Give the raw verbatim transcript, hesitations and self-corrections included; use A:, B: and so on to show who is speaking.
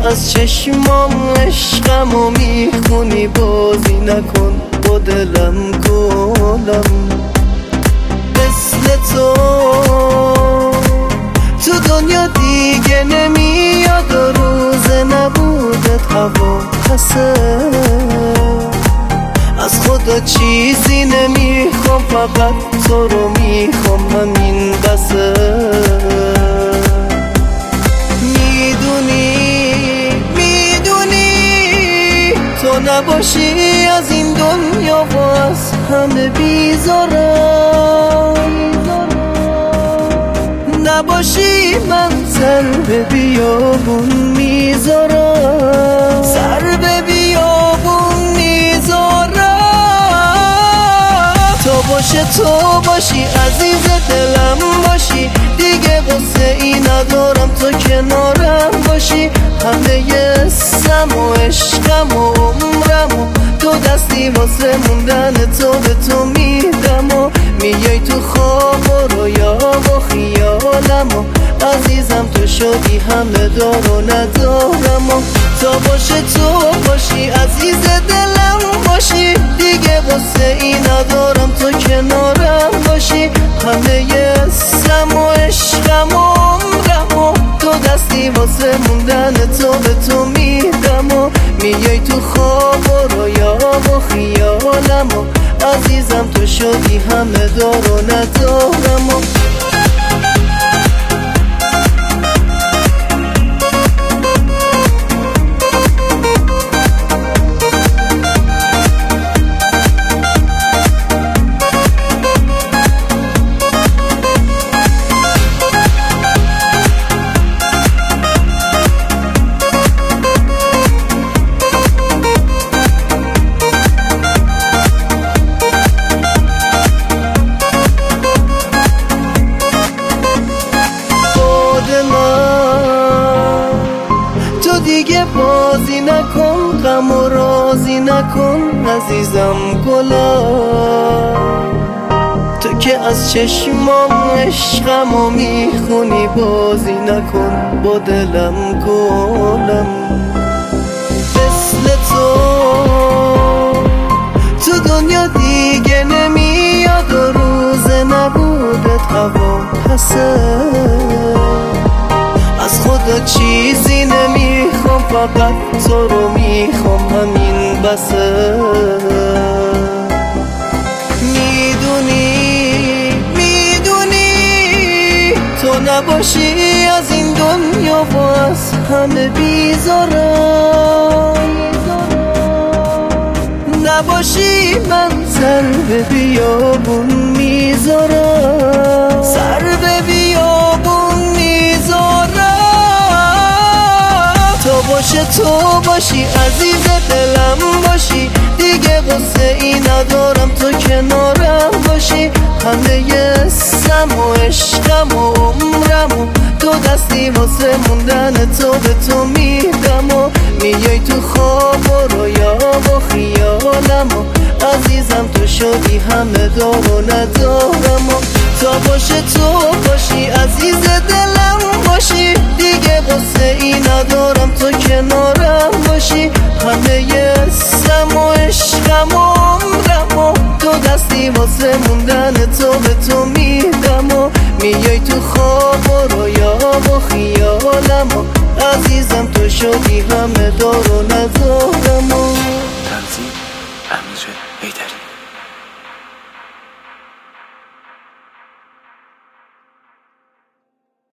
A: از چشمام عشقمو میخونی بازی نکن با دلم کلم مثل تو تو دنیا دیگه نمیاد و روز نبودت هوا خسه از خدا چیزی نمیخوام فقط تو رو میخوام همین بسه میدونی میدونی تو نباشی از این دنیا و از همه بیزارم نباشی من سر به بیابون میذارم سر به بیابون میذارم تو باشه تو باشی عزیز دلم باشی دیگه واسه این ندارم تو کنارم باشی همه اسم و عشقم و عمرم و تو دستی واسه موندن تو به تو میدم و میای تو خواب و رویا و خیالم و عزیزم تو شدی همه دار و ندارم و تا باشه تو باشی عزیز دلم باشی دیگه واسه این ندارم تو کنارم باشی همه اسم و عشقم و عمرم و تو دستی واسه موندن تو به تو میدم و میای تو خواب و رویا و خیالم و عزیزم تو شدی همه دار و ندارم و دیگه بازی نکن غم و رازی نکن عزیزم گلم تو که از چشمام عشقمو میخونی بازی نکن با دلم گلم مثل تو تو دنیا دیگه نمیاد و روز نبودت هوا خسه از خدا چیزی نمیخوام فقط تو رو میخوام همین بسه میدونی میدونی تو نباشی از این دنیا و از همه بیزارم نباشی من سر به بیابون میذارم سر به بیابون میذارم تو باشه تو باشی عزیز دلم باشی دیگه واسه این ندارم تو کنارم باشی همه اسم و عشقم و عمرم و تو دستی واسه موندن تو به تو میدم و میای تو خواب و رویا و خیالم و عزیزم تو شدی همه دار و ندارم و تا باشه تو باشی عزیز دلم باشی دیگه واسه این ندارم تو کنارم باشی همه اسم و عشقم و عمرم و تو دستی واسه موندن تو به تو میدم و میای تو خواب و رویا و خیالم و عزیزم تو شدی همه دار و ندارم